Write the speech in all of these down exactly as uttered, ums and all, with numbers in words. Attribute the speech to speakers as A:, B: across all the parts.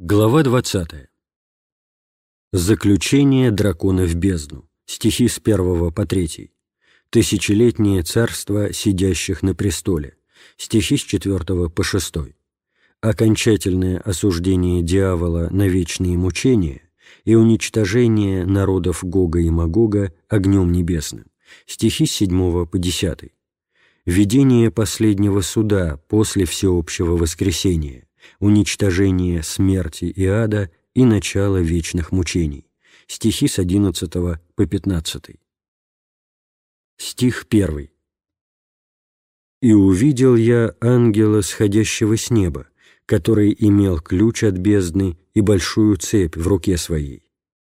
A: Глава двадцатая. Заключение дракона в бездну. Стихи с первого по третий. Тысячелетнее царство сидящих на престоле. Стихи с четвертого по шестой. Окончательное осуждение дьявола на вечные мучения и уничтожение народов Гога и Магога огнем небесным. Стихи с седьмого по десятый. Видение последнего суда после всеобщего воскресения, уничтожение смерти и ада и начало вечных мучений. Стихи с одиннадцатого по пятнадцатый. Стих первый. «И увидел я ангела, сходящего с неба, который имел ключ от бездны и большую цепь в руке своей».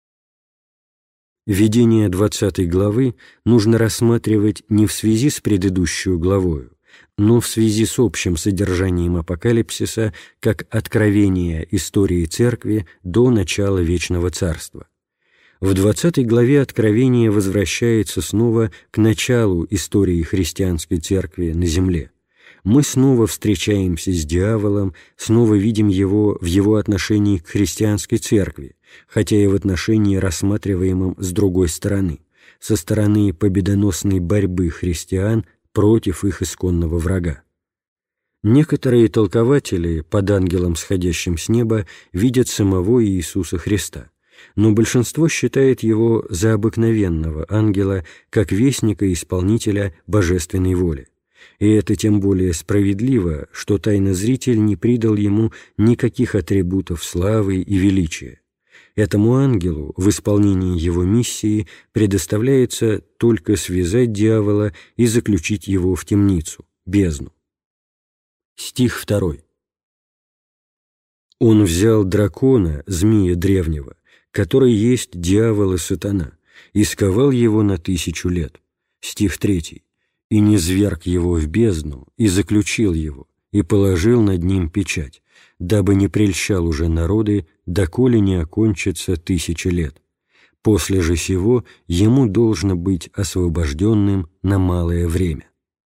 A: Видение двадцатой главы нужно рассматривать не в связи с предыдущей главою, но в связи с общим содержанием апокалипсиса как откровение истории Церкви до начала Вечного Царства. В двадцатой главе Откровение возвращается снова к началу истории христианской Церкви на земле. Мы снова встречаемся с дьяволом, снова видим его в его отношении к христианской Церкви, хотя и в отношении, рассматриваемом с другой стороны, со стороны победоносной борьбы христиан против их исконного врага. Некоторые толкователи под ангелом, сходящим с неба, видят самого Иисуса Христа, но большинство считает его за обыкновенного ангела, как вестника и исполнителя божественной воли. И это тем более справедливо, что тайнозритель не придал ему никаких атрибутов славы и величия. Этому ангелу в исполнении его миссии предоставляется только связать дьявола и заключить его в темницу, бездну. Стих второй. «Он взял дракона, змея древнего, который есть дьявол и сатана, и сковал его на тысячу лет». Стих третий. «И низвергг его в бездну, и заключил его, и положил над ним печать, дабы не прельщал уже народы, доколе не окончится тысяча лет. После же сего ему должно быть освобожденным на малое время».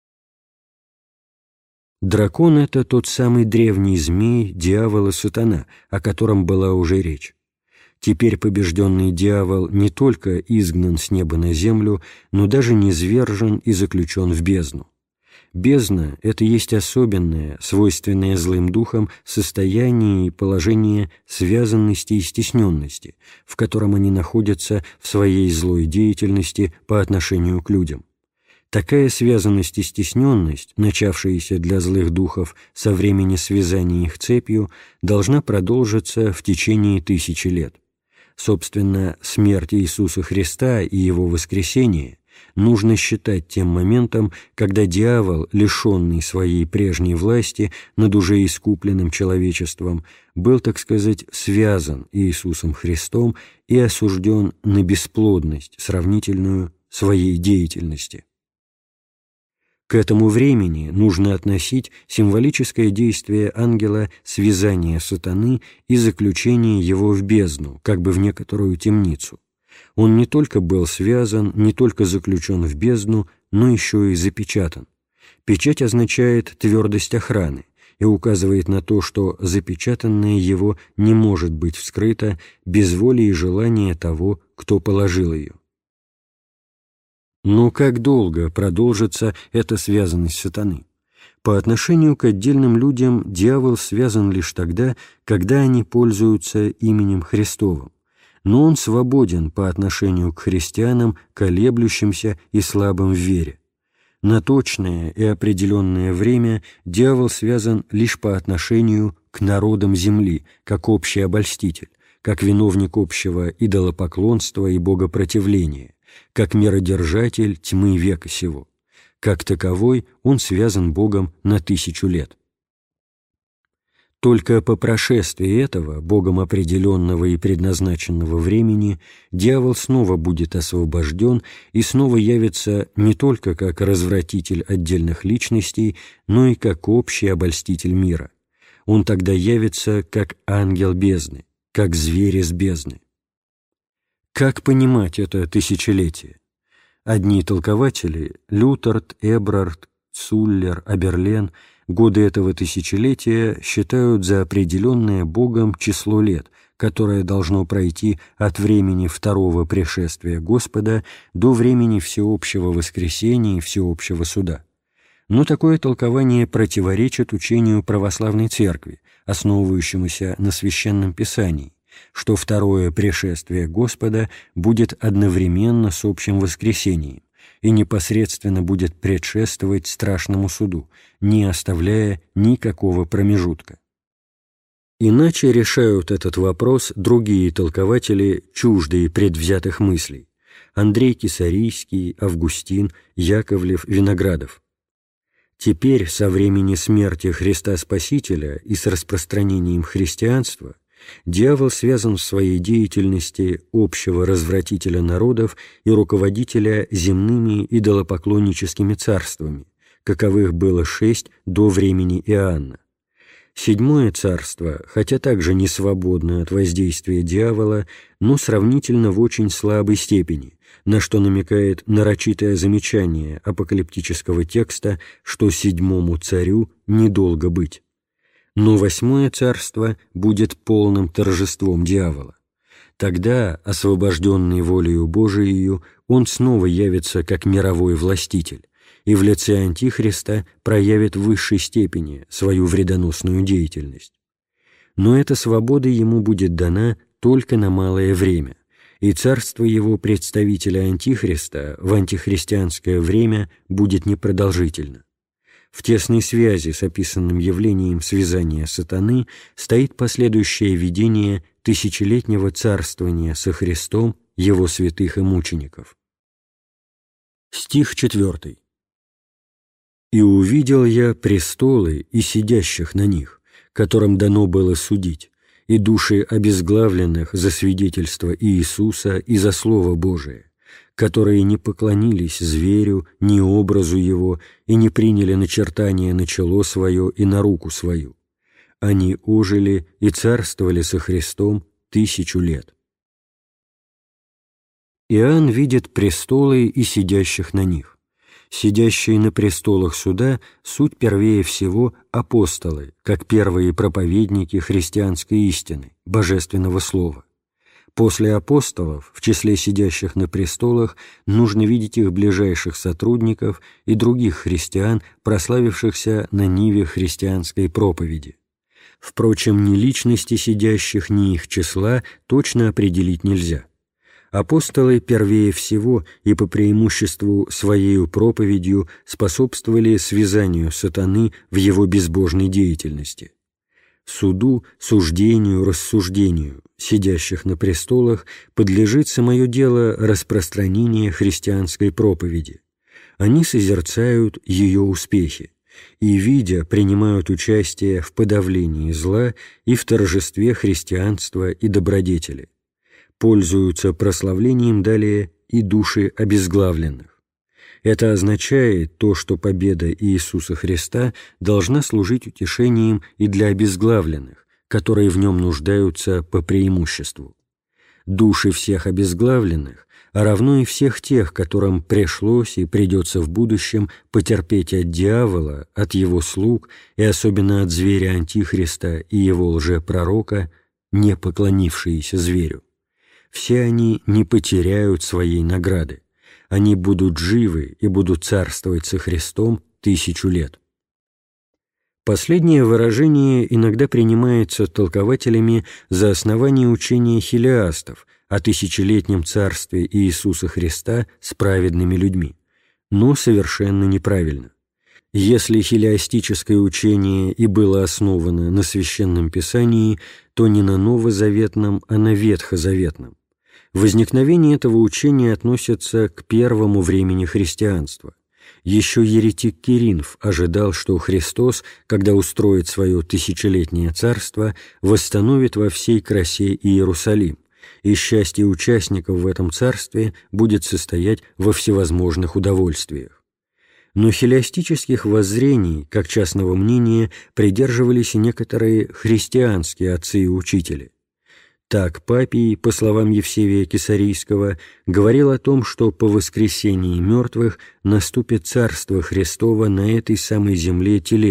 A: Дракон — это тот самый древний змей, дьявол и сатана, о котором была уже речь. Теперь побежденный дьявол не только изгнан с неба на землю, но даже низвержен и заключен в бездну. Бездна — это есть особенное, свойственное злым духам состояние и положение связанности и стесненности, в котором они находятся в своей злой деятельности по отношению к людям. Такая связанность и стесненность, начавшаяся для злых духов со времени связания их цепью, должна продолжиться в течение тысячи лет. Собственно, смерть Иисуса Христа и Его воскресение нужно считать тем моментом, когда дьявол, лишенный своей прежней власти над уже искупленным человечеством, был, так сказать, связан Иисусом Христом и осужден на бесплодность, сравнительную своей деятельности. К этому времени нужно относить символическое действие ангела связания сатаны и заключения его в бездну, как бы в некоторую темницу. Он не только был связан, не только заключен в бездну, но еще и запечатан. Печать означает твердость охраны и указывает на то, что запечатанное его не может быть вскрыто без воли и желания того, кто положил ее. Но как долго продолжится эта связанность сатаны? По отношению к отдельным людям дьявол связан лишь тогда, когда они пользуются именем Христовым, но он свободен по отношению к христианам, колеблющимся и слабым в вере. На точное и определенное время дьявол связан лишь по отношению к народам земли, как общий обольститель, как виновник общего идолопоклонства и богопротивления, как миродержатель тьмы века сего. Как таковой он связан Богом на тысячу лет. Только по прошествии этого, Богом определенного и предназначенного времени, дьявол снова будет освобожден и снова явится не только как развратитель отдельных личностей, но и как общий обольститель мира. Он тогда явится как ангел бездны, как зверь из бездны. Как понимать это тысячелетие? Одни толкователи — Лютерт, Эбрард, Цуллер, Аберлен — годы этого тысячелетия считают за определенное Богом число лет, которое должно пройти от времени второго пришествия Господа до времени всеобщего воскресения и всеобщего суда. Но такое толкование противоречит учению православной церкви, основывающемуся на Священном Писании, что второе пришествие Господа будет одновременно с общим воскресением и непосредственно будет предшествовать страшному суду, не оставляя никакого промежутка. Иначе решают этот вопрос другие толкователи, чуждые предвзятых мыслей: Андрей Кесарийский, Августин, Яковлев, Виноградов. Теперь, со времени смерти Христа Спасителя и с распространением христианства, дьявол связан в своей деятельности общего развратителя народов и руководителя земными идолопоклонническими царствами, каковых было шесть до времени Иоанна. Седьмое царство, хотя также не свободно от воздействия дьявола, но сравнительно в очень слабой степени, на что намекает нарочитое замечание апокалиптического текста, что седьмому царю недолго быть. Но восьмое царство будет полным торжеством дьявола. Тогда, освобожденный волею Божией, он снова явится как мировой властитель, и в лице Антихриста проявит в высшей степени свою вредоносную деятельность. Но эта свобода ему будет дана только на малое время, и царство его представителя Антихриста в антихристианское время будет непродолжительно. В тесной связи с описанным явлением связания сатаны стоит последующее видение тысячелетнего царствования со Христом, его святых и мучеников. Стих четвертый. «И увидел я престолы и сидящих на них, которым дано было судить, и души обезглавленных за свидетельство Иисуса и за Слово Божие, которые не поклонились зверю, ни образу его, и не приняли начертание на чело свое и на руку свою. Они ожили и царствовали со Христом тысячу лет». Иоанн видит престолы и сидящих на них. Сидящие на престолах суда суть первее всего апостолы, как первые проповедники христианской истины, божественного слова. После апостолов, в числе сидящих на престолах, нужно видеть их ближайших сотрудников и других христиан, прославившихся на ниве христианской проповеди. Впрочем, ни личности сидящих, ни их числа точно определить нельзя. Апостолы первее всего и по преимуществу своею проповедью способствовали связанию сатаны в его безбожной деятельности. Суду, суждению, рассуждению сидящих на престолах подлежит самое дело распространения христианской проповеди. Они созерцают ее успехи и, видя, принимают участие в подавлении зла и в торжестве христианства и добродетели. Пользуются прославлением далее и души обезглавленных. Это означает то, что победа Иисуса Христа должна служить утешением и для обезглавленных, которые в нем нуждаются по преимуществу. Души всех обезглавленных, а равно и всех тех, которым пришлось и придется в будущем потерпеть от дьявола, от его слуг и особенно от зверя Антихриста и его лжепророка, не поклонившиеся зверю. Все они не потеряют своей награды. Они будут живы и будут царствовать со Христом тысячу лет. Последнее выражение иногда принимается толкователями за основание учения хилиастов о тысячелетнем царстве Иисуса Христа с праведными людьми, но совершенно неправильно. Если хилиастическое учение и было основано на Священном Писании, то не на новозаветном, а на ветхозаветном. Возникновение этого учения относится к первому времени христианства. Еще еретик Киринф ожидал, что Христос, когда устроит свое тысячелетнее царство, восстановит во всей красе Иерусалим, и счастье участников в этом царстве будет состоять во всевозможных удовольствиях. Но хилиастических воззрений, как частного мнения, придерживались и некоторые христианские отцы и учители. Так Папий, по словам Евсевия Кесарийского, говорил о том, что по воскресении мертвых наступит Царство Христово на этой самой земле телесно,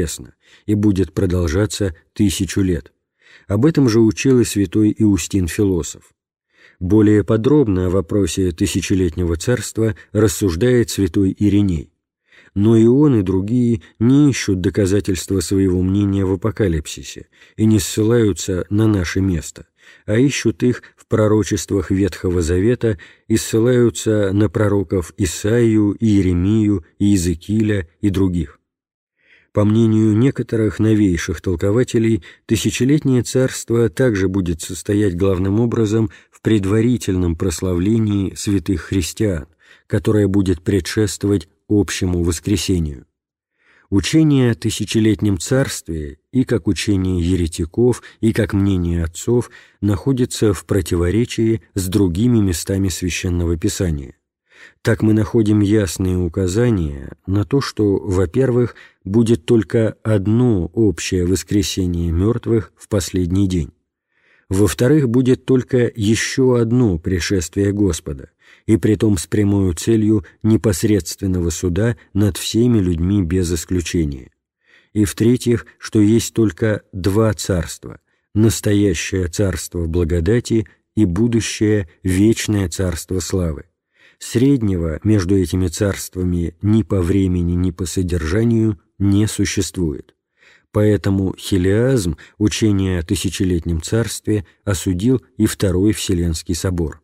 A: и будет продолжаться тысячу лет. Об этом же учил и святой Иустин Философ. Более подробно о вопросе тысячелетнего царства рассуждает святой Ириней. Но и он, и другие не ищут доказательства своего мнения в апокалипсисе и не ссылаются на наше место, а ищут их в пророчествах Ветхого Завета и ссылаются на пророков Исаию, Иеремию, Иезекииля и других. По мнению некоторых новейших толкователей, тысячелетнее царство также будет состоять главным образом в предварительном прославлении святых христиан, которое будет предшествовать общему воскресению. Учение о тысячелетнем царстве и как учение еретиков, и как мнение отцов находится в противоречии с другими местами Священного Писания. Так мы находим ясные указания на то, что, во-первых, будет только одно общее воскресение мертвых в последний день. Во-вторых, будет только еще одно пришествие Господа, и притом с прямой целью непосредственного суда над всеми людьми без исключения. И в-третьих, что есть только два царства – настоящее царство благодати и будущее вечное царство славы. Среднего между этими царствами ни по времени, ни по содержанию не существует. Поэтому хилиазм, учение о тысячелетнем царстве, осудил и Второй Вселенский собор.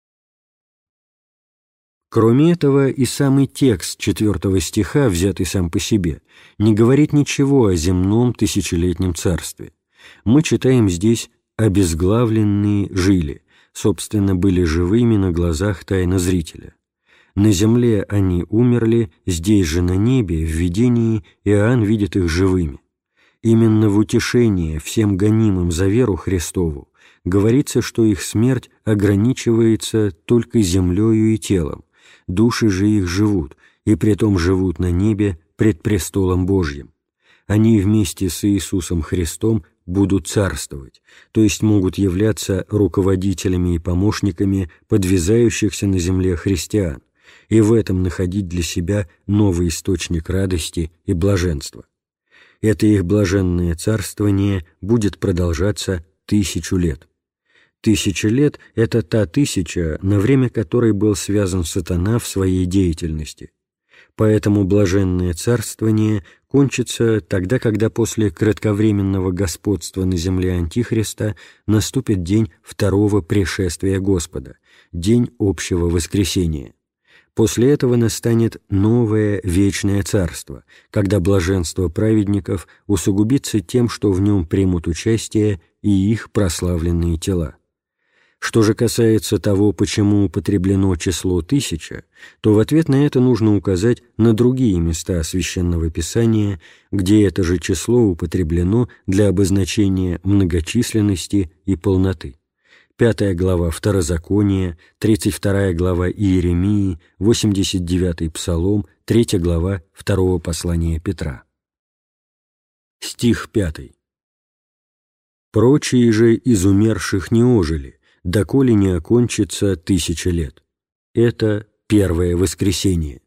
A: Кроме этого, и самый текст четвертого стиха, взятый сам по себе, не говорит ничего о земном тысячелетнем царстве. Мы читаем здесь «обезглавленные жили», собственно, были живыми на глазах тайнозрителя. На земле они умерли, здесь же на небе, в видении, Иоанн видит их живыми. Именно в утешение всем гонимым за веру Христову говорится, что их смерть ограничивается только землею и телом, души же их живут, и притом живут на небе пред престолом Божьим. Они вместе с Иисусом Христом будут царствовать, то есть могут являться руководителями и помощниками подвязающихся на земле христиан, и в этом находить для себя новый источник радости и блаженства. Это их блаженное царствование будет продолжаться тысячу лет. Тысяча лет – это та тысяча, на время которой был связан сатана в своей деятельности. Поэтому блаженное царствование кончится тогда, когда после кратковременного господства на земле Антихриста наступит день второго пришествия Господа, день общего воскресения. После этого настанет новое вечное царство, когда блаженство праведников усугубится тем, что в нем примут участие и их прославленные тела. Что же касается того, почему употреблено число тысяча, то в ответ на это нужно указать на другие места Священного Писания, где это же число употреблено для обозначения многочисленности и полноты. Пятая глава Второзакония, тридцать вторая глава Иеремии, восемьдесят девятый Псалом, третья глава Второго послания Петра. Стих пятый. «Прочие же из умерших не ожили, доколе не окончится тысяча лет». Это первое воскресение.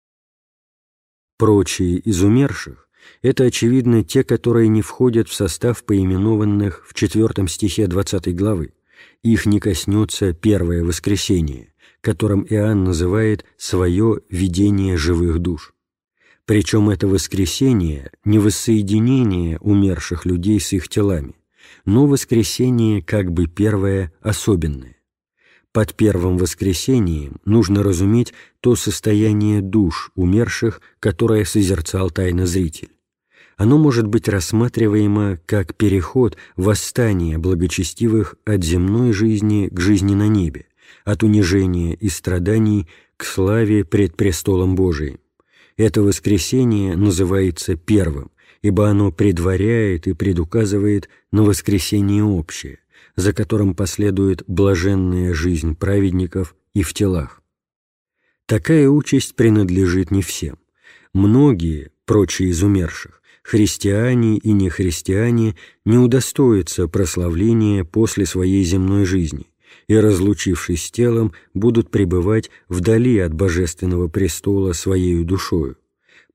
A: Прочие из умерших – это, очевидно, те, которые не входят в состав поименованных в четвертом стихе двадцатой главы. Их не коснется первое воскресение, которым Иоанн называет свое видение живых душ. Причем это воскресение не воссоединение умерших людей с их телами, но воскресение как бы первое особенное. Под первым воскресением нужно разуметь то состояние душ умерших, которое созерцал тайнозритель. Оно может быть рассматриваемо как переход, восстание благочестивых от земной жизни к жизни на небе, от унижения и страданий к славе пред престолом Божиим. Это воскресение называется первым, ибо оно предваряет и предуказывает на воскресение общее, за которым последует блаженная жизнь праведников и в телах. Такая участь принадлежит не всем. Многие, прочие из умерших, христиане и нехристиане, не удостоятся прославления после своей земной жизни и, разлучившись с телом, будут пребывать вдали от божественного престола своею душою.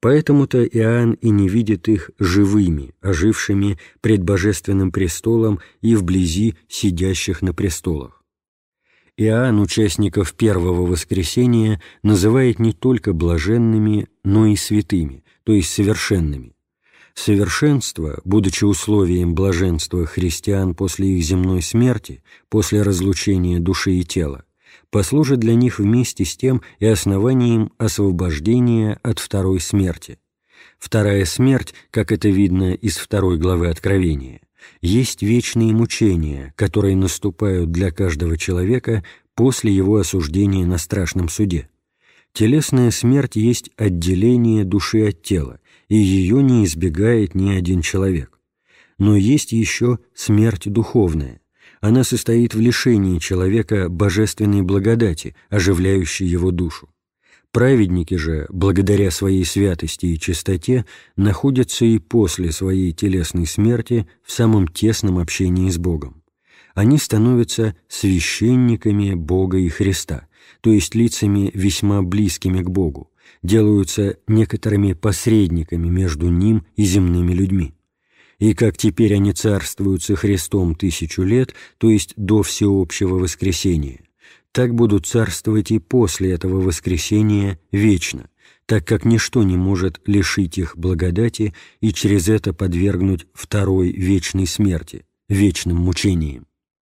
A: Поэтому-то Иоанн и не видит их живыми, ожившими пред божественным престолом и вблизи сидящих на престолах. Иоанн участников первого воскресения называет не только блаженными, но и святыми, то есть совершенными. Совершенство, будучи условием блаженства христиан после их земной смерти, после разлучения души и тела, послужит для них вместе с тем и основанием освобождения от второй смерти. Вторая смерть, как это видно из второй главы Откровения, есть вечные мучения, которые наступают для каждого человека после его осуждения на страшном суде. Телесная смерть есть отделение души от тела, и ее не избегает ни один человек. Но есть еще смерть духовная. Она состоит в лишении человека божественной благодати, оживляющей его душу. Праведники же, благодаря своей святости и чистоте, находятся и после своей телесной смерти в самом тесном общении с Богом. Они становятся священниками Бога и Христа, то есть лицами весьма близкими к Богу, делаются некоторыми посредниками между Ним и земными людьми. И как теперь они царствуют со Христом тысячу лет, то есть до всеобщего воскресения, так будут царствовать и после этого воскресения вечно, так как ничто не может лишить их благодати и через это подвергнуть второй вечной смерти, вечным мучениям.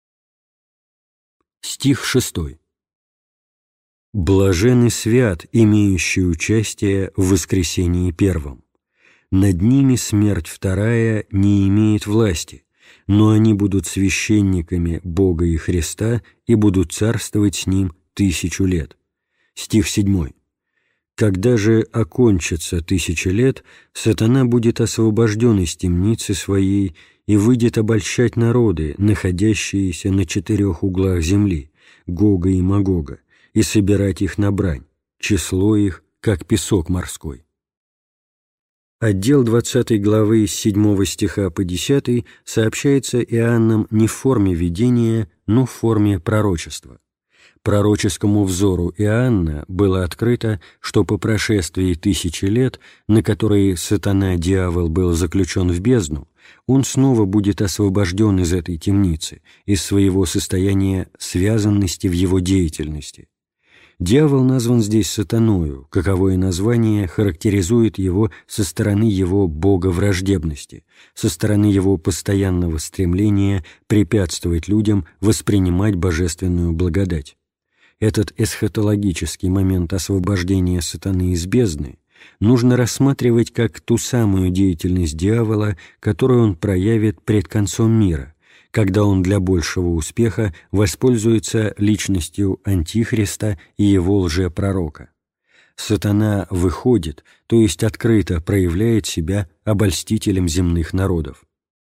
A: Стих шестой. «Блажен и свят, имеющий участие в воскресении первом. Над ними смерть вторая не имеет власти, но они будут священниками Бога и Христа и будут царствовать с Ним тысячу лет». Стих седьмой. «Когда же окончится тысяча лет, сатана будет освобожден из темницы своей и выйдет обольщать народы, находящиеся на четырех углах земли, Гога и Магога, и собирать их на брань, число их, как песок морской». Отдел двадцатой главы с седьмого стиха по десятый сообщается Иоанном не в форме видения, но в форме пророчества. Пророческому взору Иоанна было открыто, что по прошествии тысячи лет, на которые сатана-дьявол был заключен в бездну, он снова будет освобожден из этой темницы, из своего состояния связанности в его деятельности. Дьявол назван здесь сатаною, каковое название характеризует его со стороны его боговраждебности, со стороны его постоянного стремления препятствовать людям воспринимать божественную благодать. Этот эсхатологический момент освобождения сатаны из бездны нужно рассматривать как ту самую деятельность дьявола, которую он проявит пред концом мира, когда он для большего успеха воспользуется личностью Антихриста и его лжепророка. Сатана выходит, то есть открыто проявляет себя обольстителем земных народов.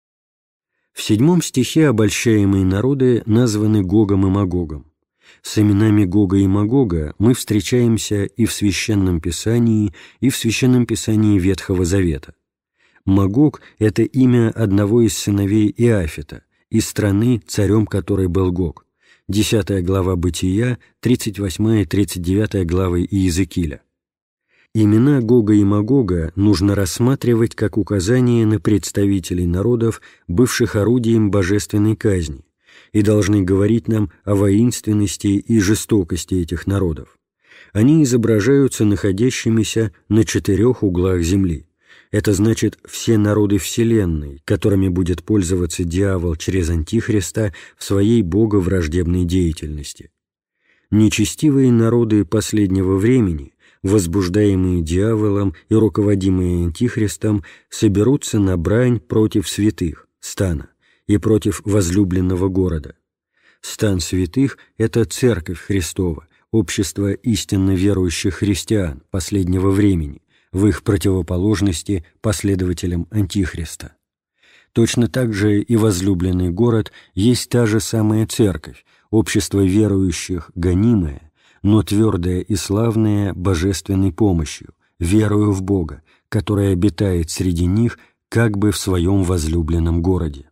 A: В седьмом стихе обольщаемые народы названы Гогом и Магогом. С именами Гога и Магога мы встречаемся и в Священном Писании, и в Священном Писании Ветхого Завета. Магог – это имя одного из сыновей Иафета, из страны, царем которой был Гог. десятая глава Бытия, тридцать восьмая и тридцать девятая главы Иезекииля. Имена Гога и Магога нужно рассматривать как указание на представителей народов, бывших орудием божественной казни, и должны говорить нам о воинственности и жестокости этих народов. Они изображаются находящимися на четырех углах земли. Это значит все народы Вселенной, которыми будет пользоваться дьявол через Антихриста в своей боговраждебной деятельности. Нечестивые народы последнего времени, возбуждаемые дьяволом и руководимые Антихристом, соберутся на брань против святых, стана, и против возлюбленного города. Стан святых – это Церковь Христова, общество истинно верующих христиан последнего времени, в их противоположности последователям Антихриста. Точно так же и возлюбленный город есть та же самая церковь, общество верующих, гонимое, но твердое и славное божественной помощью, верою в Бога, которая обитает среди них как бы в своем возлюбленном городе.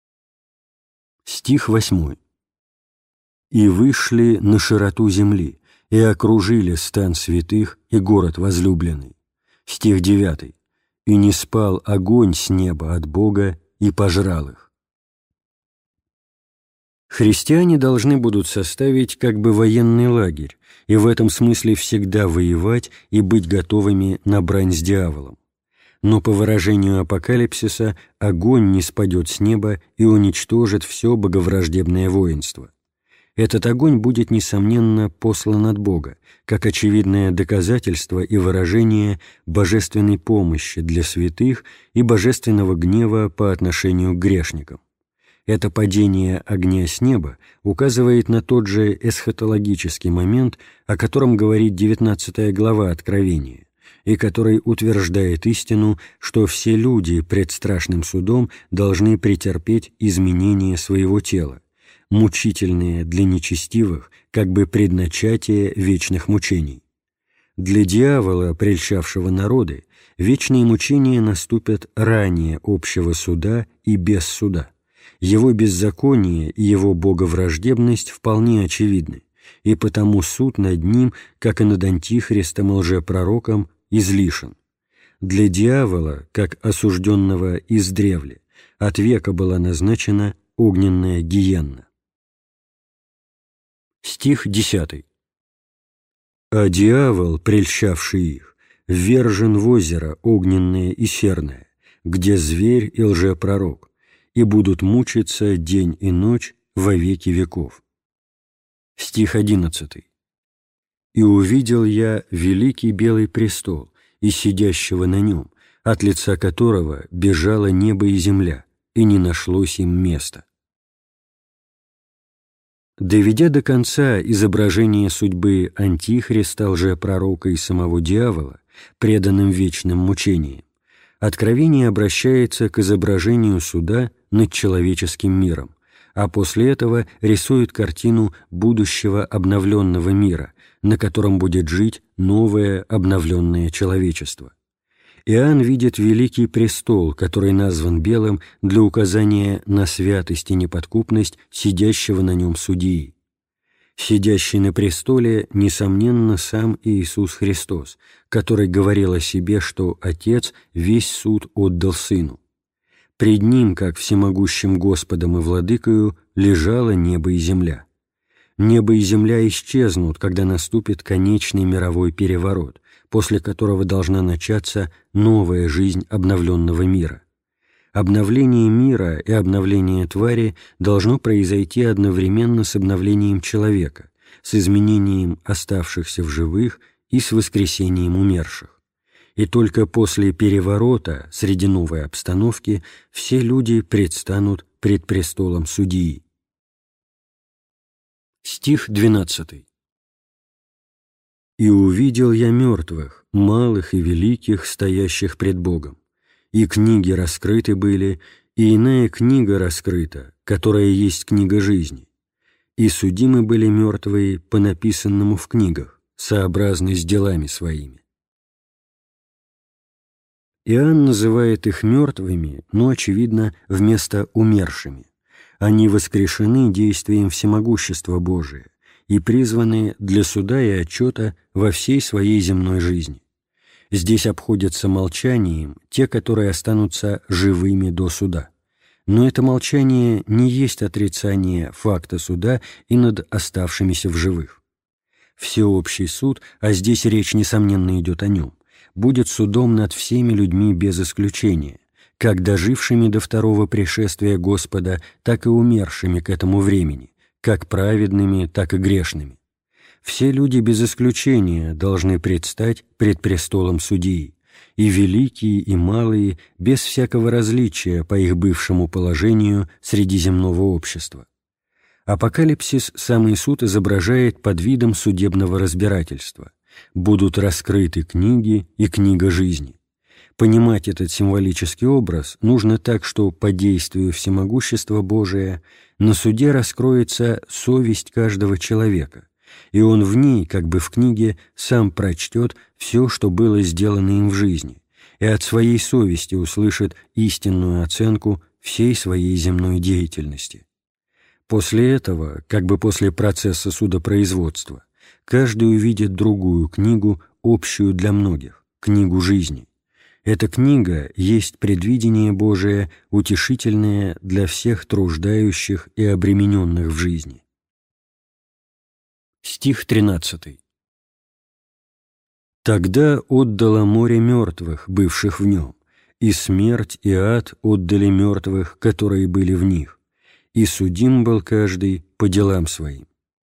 A: Стих восьмой. «И вышли на широту земли, и окружили стан святых и город возлюбленный. Стих девятый. «И не спал огонь с неба от Бога и пожрал их». Христиане должны будут составить как бы военный лагерь, и в этом смысле всегда воевать и быть готовыми на брань с дьяволом. Но по выражению Апокалипсиса огонь не спадет с неба и уничтожит все боговраждебное воинство. Этот огонь будет, несомненно, послан от Бога, как очевидное доказательство и выражение божественной помощи для святых и божественного гнева по отношению к грешникам. Это падение огня с неба указывает на тот же эсхатологический момент, о котором говорит девятнадцатая глава Откровения, и который утверждает истину, что все люди пред страшным судом должны претерпеть изменение своего тела, мучительные для нечестивых, как бы предначатие вечных мучений. Для дьявола, прельщавшего народы, вечные мучения наступят ранее общего суда и без суда. Его беззаконие и его боговраждебность вполне очевидны, и потому суд над ним, как и над антихристом и лжепророком, излишен. Для дьявола, как осужденного издревле, от века была назначена огненная гиенна. Стих десятый. «А дьявол, прельщавший их, ввержен в озеро огненное и серное, где зверь и лжепророк, и будут мучиться день и ночь во веки веков». Стих одиннадцатый. «И увидел я великий белый престол, и сидящего на нем, от лица которого бежало небо и земля, и не нашлось им места». Доведя до конца изображение судьбы антихриста, лжепророка и самого дьявола, преданным вечным мучениям, Откровение обращается к изображению суда над человеческим миром, а после этого рисует картину будущего обновленного мира, на котором будет жить новое обновленное человечество. Иоанн видит великий престол, который назван белым для указания на святость и неподкупность сидящего на нем судьи. Сидящий на престоле, несомненно, сам Иисус Христос, который говорил о себе, что Отец весь суд отдал Сыну. Пред Ним, как всемогущим Господом и Владыкою, лежало небо и земля. Небо и земля исчезнут, когда наступит конечный мировой переворот, после которого должна начаться новая жизнь обновленного мира. Обновление мира и обновление твари должно произойти одновременно с обновлением человека, с изменением оставшихся в живых и с воскресением умерших. И только после переворота, среди новой обстановки, все люди предстанут пред престолом судьи. Стих двенадцатый. «И увидел я мертвых, малых и великих, стоящих пред Богом. И книги раскрыты были, и иная книга раскрыта, которая есть книга жизни. И судимы были мертвые по написанному в книгах, сообразно с делами своими». Иоанн называет их мертвыми, но, очевидно, вместо умершими. Они воскрешены действием всемогущества Божия и призваны для суда и отчета во всей своей земной жизни. Здесь обходятся молчанием те, которые останутся живыми до суда. Но это молчание не есть отрицание факта суда и над оставшимися в живых. Всеобщий суд, а здесь речь, несомненно, идет о нем, будет судом над всеми людьми без исключения, как дожившими до второго пришествия Господа, так и умершими к этому времени, как праведными, так и грешными. Все люди без исключения должны предстать пред престолом судьи, и великие, и малые, без всякого различия по их бывшему положению среди земного общества. Апокалипсис самый суд изображает под видом судебного разбирательства. Будут раскрыты книги и книга жизни. Понимать этот символический образ нужно так, что по действию всемогущества Божия на суде раскроется совесть каждого человека, и он в ней, как бы в книге, сам прочтет все, что было сделано им в жизни, и от своей совести услышит истинную оценку всей своей земной деятельности. После этого, как бы после процесса судопроизводства, каждый увидит другую книгу, общую для многих, книгу жизни. Эта книга есть предвидение Божие, утешительное для всех труждающих и обремененных в жизни. Стих тринадцатый. «Тогда отдало море мертвых, бывших в нем, и смерть и ад отдали мертвых, которые были в них, и судим был каждый по делам своим».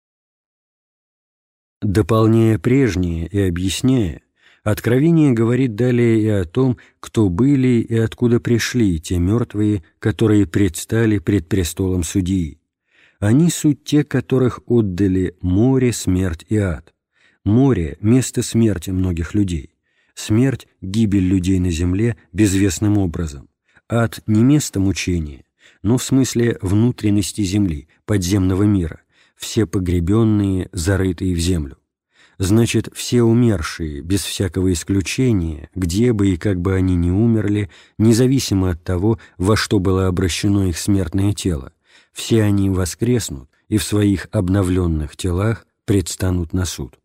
A: Дополняя прежнее и объясняя, Откровение говорит далее и о том, кто были и откуда пришли те мертвые, которые предстали пред престолом судьи. Они суть те, которых отдали море, смерть и ад. Море – место смерти многих людей. Смерть – гибель людей на земле безвестным образом. Ад – не место мучения, но в смысле внутренности земли, подземного мира, все погребенные, зарытые в землю. Значит, все умершие, без всякого исключения, где бы и как бы они ни умерли, независимо от того, во что было обращено их смертное тело, все они воскреснут и в своих обновленных телах предстанут на суд.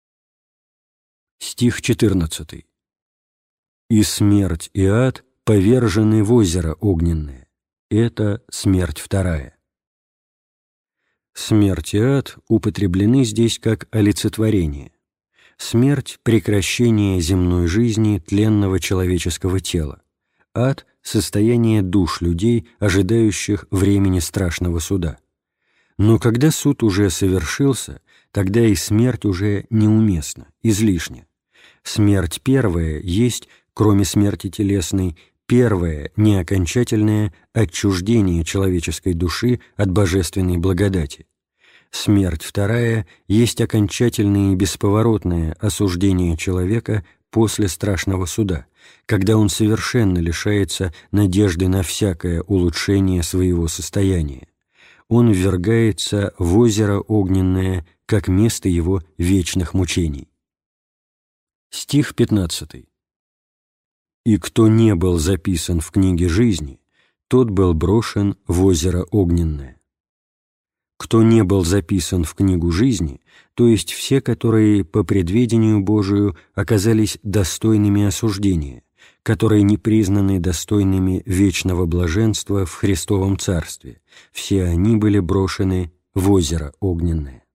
A: Стих четырнадцатый. «И смерть и ад повержены в озеро огненное». Это смерть вторая. Смерть и ад употреблены здесь как олицетворение. Смерть – прекращение земной жизни тленного человеческого тела. Ад – состояние душ людей, ожидающих времени страшного суда. Но когда суд уже совершился, тогда и смерть уже неуместна, излишня. Смерть первая есть, кроме смерти телесной, первое, неокончательное отчуждение человеческой души от божественной благодати. Смерть вторая есть окончательное и бесповоротное осуждение человека после страшного суда, когда он совершенно лишается надежды на всякое улучшение своего состояния. Он ввергается в озеро огненное, как место его вечных мучений. Стих пятнадцатый. «И кто не был записан в книге жизни, тот был брошен в озеро огненное». Кто не был записан в книгу жизни, то есть все, которые по предведению Божию оказались достойными осуждения, которые не признаны достойными вечного блаженства в Христовом Царстве, все они были брошены в озеро огненное.